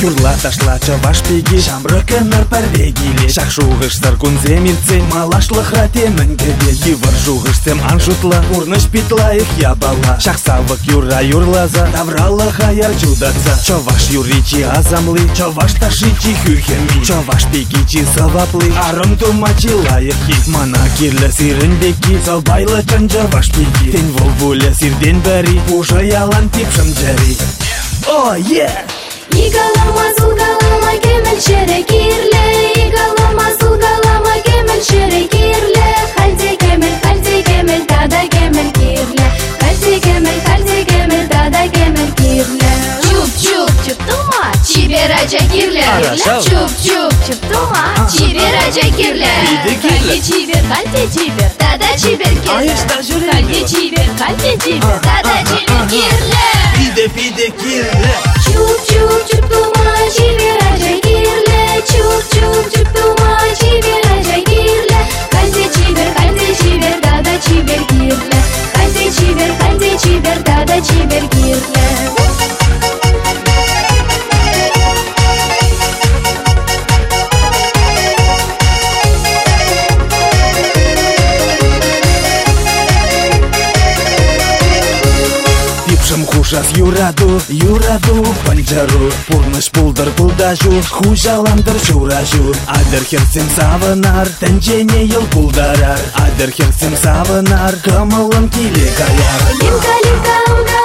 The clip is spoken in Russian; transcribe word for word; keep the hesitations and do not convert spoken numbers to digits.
Юрла ташла чаваш пеги, шамрыкыныр пәрвегиле. Шақшуғыштар күнзе мирцен, малашлық ратемін кебе. Евар жуғыштем аншутла, урныш питла их ябала. Шақсавық юра юрлаза, тавралы хаяр чудаца. Чаваш юричи азамлы, чаваш ташичи хюрхеми. Чаваш пегичи саваплы, арым тумачи лайықи. Мана кирлі сирінбеки, салбайлы чанжаваш пеги. Тен волвуля сирден бәрі, пужа ялан типшым жәри. О, е! Игалама, зулгалама, кемел шере кирле. Игалама, зулгалама, кемел шере кирле. Хальде кемел, хальде кемел, тада кемел кирле. Хальде кемел, хальде кемел, тада кемел кирле. Чуп-чуп, чуп-тума, чиберача кирле. Чуп-чуп, чуп-тума, чиберача кирле. Хальде чибер, хальде чибер, тада чибер кирле. Хальде чибер, хальде чибер, тада чибер кирле. Пиде, пиде кирле. Чуп-чуп, чуп-тума, чиберача кирле. Чуп-чуп, чуп-тума, чиберача кирле. Хальде чибер, хальде чибер, тада чибер кирле. Хальде чибер, хальде чибер, тада чибер кирле. Типшым хушас юраду, юраду панчару. Пурныш пулдыр пулдажу, хужаландыр журажу. Адыр херсем савынар, тәнжене ел пулдарар. Адыр херсем савынар, кымылым киле каяр. Лимка, лимка,